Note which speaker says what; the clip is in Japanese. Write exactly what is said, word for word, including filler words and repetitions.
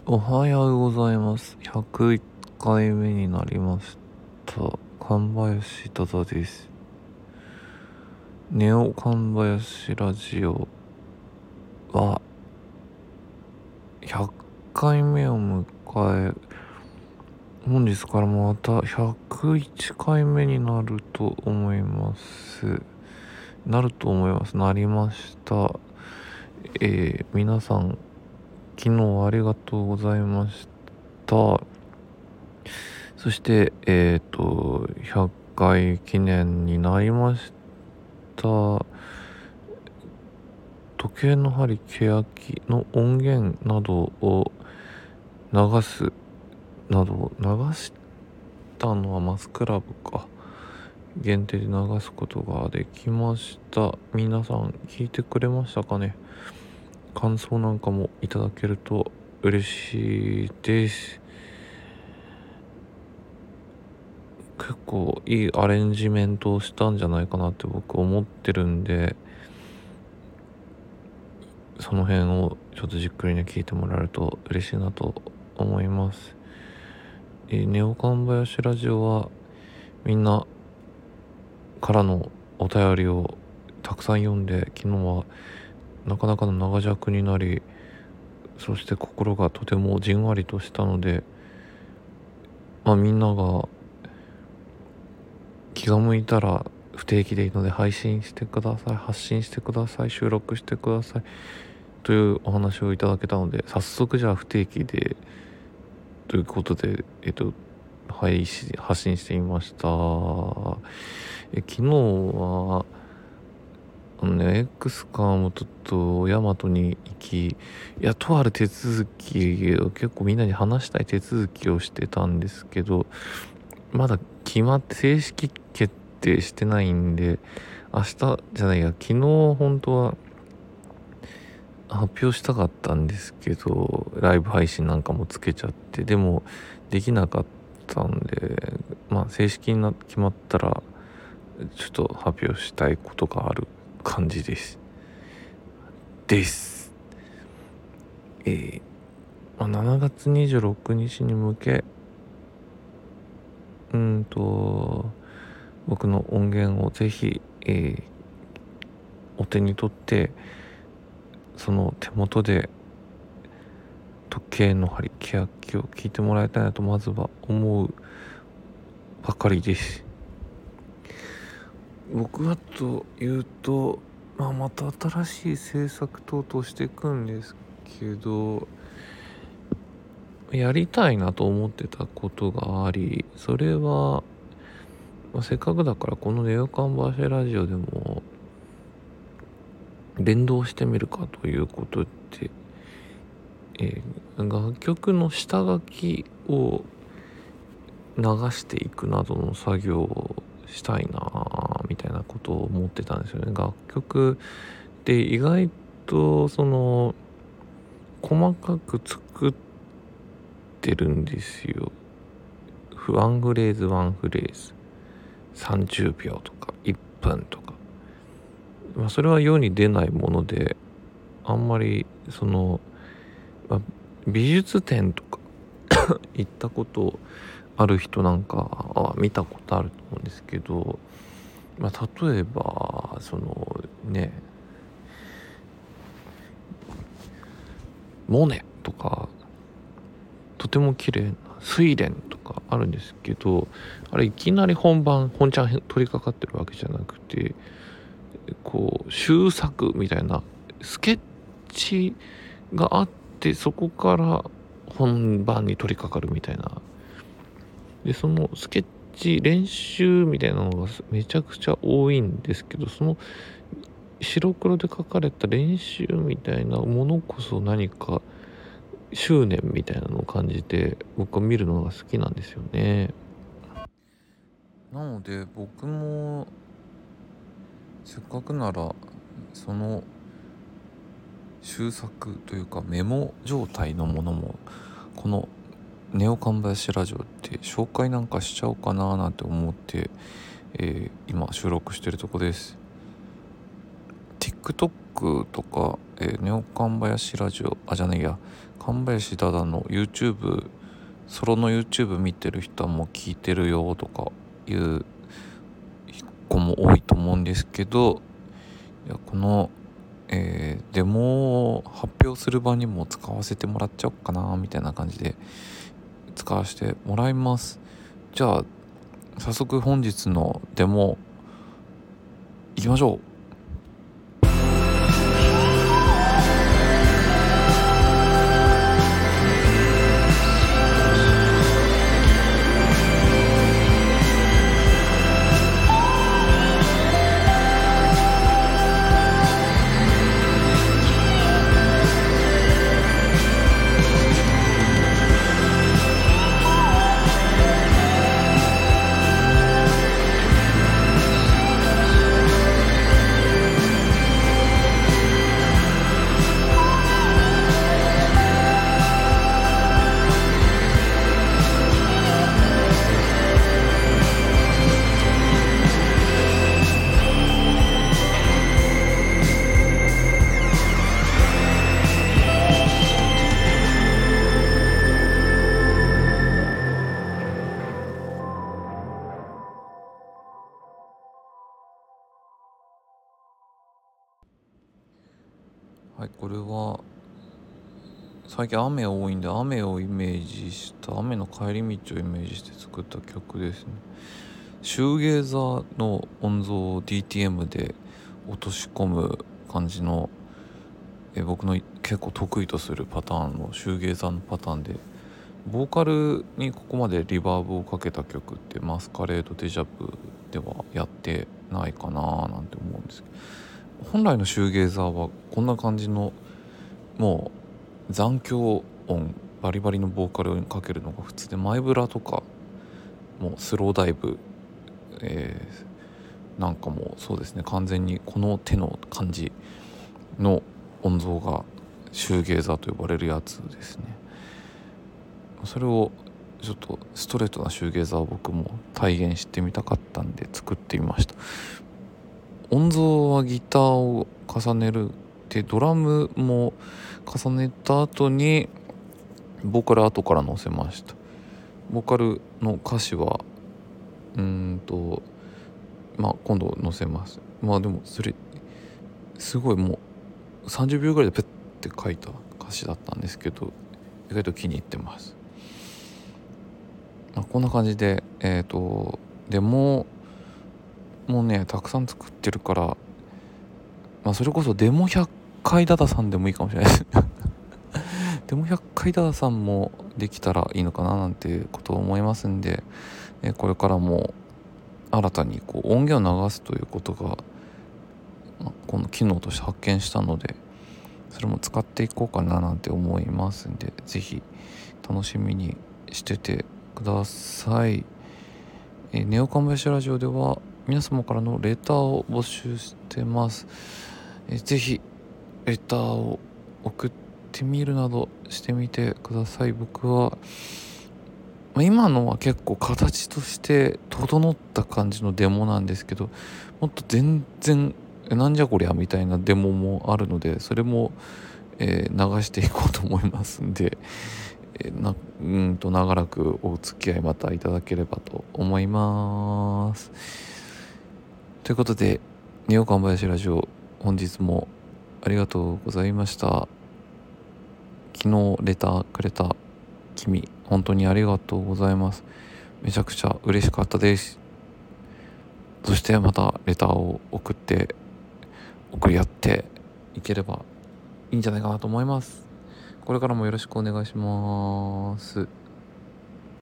Speaker 1: おはようございます。ひゃくいっかいめになりました。神林多田です。ネオ神林ラジオはひゃっかいめを迎え、本日からまたひゃくいっかいめになると思います。なると思います。なりました。えー、皆さん、昨日はありがとうございました。そして、えっと、ひゃっかい記念になりました。時計の針欅の音源などを流すなど流したのはマスクラブか限定で流すことができました。皆さん聞いてくれましたかね。感想なんかもいただけると嬉しいです。結構いいアレンジメントをしたんじゃないかなって僕思ってるんで、その辺をちょっとじっくりね聞いてもらえると嬉しいなと思います。えー、ネオ神林ラジオはみんなからのお便りをたくさん読んで、昨日はなかなかの長尺になり、そして心がとてもじんわりとしたので、まあみんなが気が向いたら不定期でいいので配信してください、発信してください、収録してくださいというお話をいただけたので、早速じゃあ不定期でということで、えっと配信発信してみました。え昨日はあのね X 川本と大和に行き、いやとある手続きを結構みんなに話したい手続きをしてたんですけど、まだ決まって正式決定してないんで、明日じゃないや昨日本当は発表したかったんですけど、ライブ配信なんかもつけちゃって、でもできなかったんで、まあ正式にな決まったらちょっと発表したいことがある感じですですえーまあ、しちがつにじゅうろくにちに向けうんと僕の音源をぜひ、えーお手に取って、その手元で時計の針欅を聞いてもらいたいなとまずは思うばかりです。僕はというと、まあ、また新しい制作等々していくんですけど、やりたいなと思ってたことがあり、それは、まあ、せっかくだからこのネオカンバーシェラジオでも連動してみるかということで、えー楽曲の下書きを流していくなどの作業をしたいなみたいなことを思ってたんですよね。楽曲って意外とその細かく作ってるんですよ。ワンフレーズワンフレーズさんじゅうびょうとかいっぷんとか、まあ、それは世に出ないもので、あんまりその、まあ、美術展とか行ったことある人なんかは見たことあると思うんですけど、まあ、例えばそのねモネとかとても綺麗な睡蓮とかあるんですけど、あれいきなり本番本ちゃん取り掛かってるわけじゃなくて、こう修作みたいなスケッチがあって、そこから本番に取り掛かるみたいな。でそのスケッチ練習みたいなのがめちゃくちゃ多いんですけど、その白黒で書かれた練習みたいなものこそ何か執念みたいなのを感じて、僕は見るのが好きなんですよね。なので僕もせっかくならその修作というかメモ状態のものもこのネオカンバヤシラジオって紹介なんかしちゃおうかななんて思って、えー今収録してるとこです。 TikTok とか、ええー、ネオ神林ラジオあじゃねえや神林ダダの YouTube ソロの YouTube 見てる人はもう聞いてるよとかいう子も多いと思うんですけど、いやこの、えー、デモを発表する場にも使わせてもらっちゃおうかなみたいな感じで使わせてもらいます。じゃあ早速本日のデモいきましょう。はい、これは最近雨多いんで雨をイメージした雨の帰り道をイメージして作った曲ですね。シューゲーザーの音像を ディーティーエム で落とし込む感じのえ僕の結構得意とするパターンのシューゲーザーのパターンで、ボーカルにここまでリバーブをかけた曲ってマスカレードデジャブではやってないかななんて思うんですけど、本来のシューゲーザーはこんな感じのもう残響音バリバリのボーカルにかけるのが普通で、マイブラとかもうスローダイブ、えー、なんかもうそうですね、完全にこの手の感じの音像がシューゲーザーと呼ばれるやつですね。それをちょっとストレートなシューゲーザーを僕も体現してみたかったんで作ってみました。音像はギターを重ねるで、ドラムも重ねた後にボーカル後から乗せました。ボーカルの歌詞はうーんとまあ今度載せます。まあでもそれすごいもうさんじゅうびょうぐらいでペッて書いた歌詞だったんですけど、意外と気に入ってます。まあ、こんな感じでえっとでももうねたくさん作ってるから、まあ、それこそデモひゃっかいダダさんでもいいかもしれないですデモひゃっかいダダさんもできたらいいのかななんていうことを思いますんで、えこれからも新たにこう音源を流すということが、まあ、この機能として発見したので、それも使っていこうかななんて思いますんで、ぜひ楽しみにしててください。えネオカンバヤシラジオでは皆様からのレターを募集してます。えぜひレターを送ってみるなどしてみてください。僕は、まあ、今のは結構形として整った感じのデモなんですけど、もっと全然なんじゃこりゃみたいなデモもあるので、それも、えー、流していこうと思いますんで、えー、なうんと長らくお付き合いまたいただければと思います。ということでネオカンバヤシラジオ、本日もありがとうございました。昨日レターくれた君、本当にありがとうございます。めちゃくちゃ嬉しかったです。そしてまたレターを送って送り合っていければいいんじゃないかなと思います。これからもよろしくお願いします。